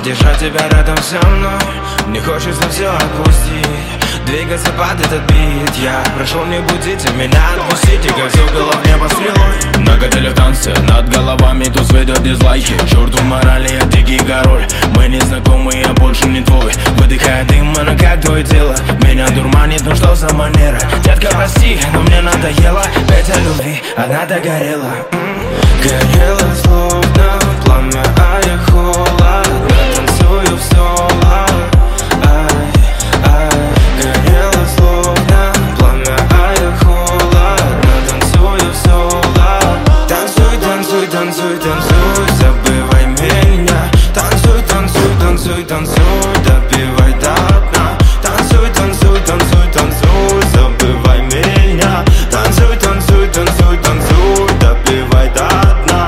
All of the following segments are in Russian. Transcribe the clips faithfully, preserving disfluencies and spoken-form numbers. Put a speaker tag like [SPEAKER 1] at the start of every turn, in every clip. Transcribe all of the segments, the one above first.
[SPEAKER 1] держать тебя рядом со мной. Не хочется все отпустить, двигаться под этот бит. Я прошу, не будите меня, отпустите, как все в голове по стрелой.
[SPEAKER 2] Накатили в танце, над головами тут светят дизлайки. Черту морали, я дикий король. Мы не знакомы, я больше не твой. Выдыхая дым, она как твое тело. Меня дурманит, ну что за манера? Детка, прости, но мне надоело. Петя любви, она догорела.
[SPEAKER 1] Горела словно пламя, а я холодно танцую в соло. Ай, ай, горела словно пламя, а я холодно танцую в соло. Танцуй, танцуй, танцуй, танцуй, забывай меня. Танцуй, танцуй, танцуй, танцуй, допивай до дна. Танцуй, танцуй, танцуй, танцуй, забывай меня. Танцуй, танцуй, танцуй, танцуй, допивай до дна.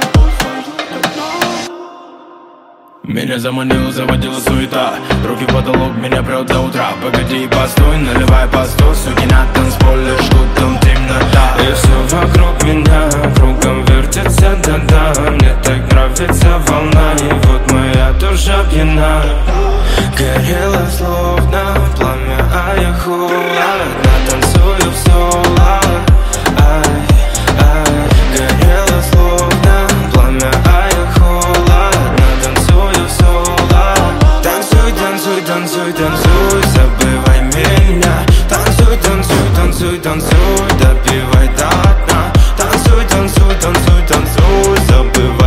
[SPEAKER 2] Меня заманила, заводила суета. Руки в потолок, меня прет до утра. Погоди и постой, наливай по сто. Суки на танцполе жгут, там темнота.
[SPEAKER 1] И все вокруг меня кругом вертится, да-да. Мне так нравится волна, и вот моя душа пьяна. Горела словно пламя, а я холодно танцую в соло. Ай, ай, горела словно пламя, а я холодно танцую в соло. Танцуй, танцуй, танцуй, танцуй, забывай меня. Танцуй, танцуй, танцуй, танцуй, допивай до дна. Танцуй, танцуй, танцуй, танцуй, забывай.